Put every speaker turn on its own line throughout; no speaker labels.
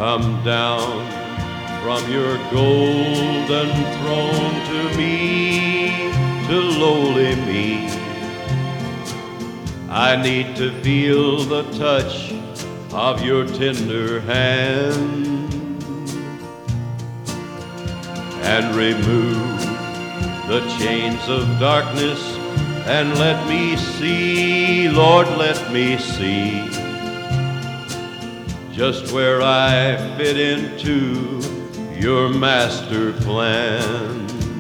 Come down from your golden throne to me, to lowly me. I need to feel the touch of your tender hand and remove the chains of darkness and let me see, Lord, let me see just where I fit into your master plan.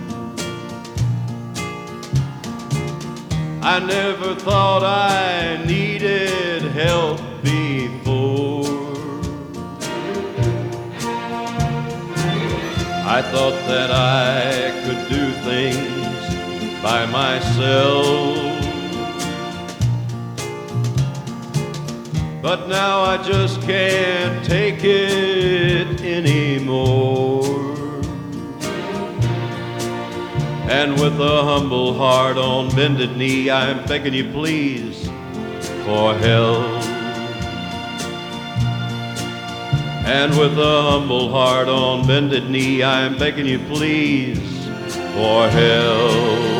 I never thought I needed help before. I thought that I could do things by myself, but now I just can't take it anymore. And with a humble heart on bended knee, I'm begging you please for help. And with a humble heart on bended knee, I'm begging you please for help.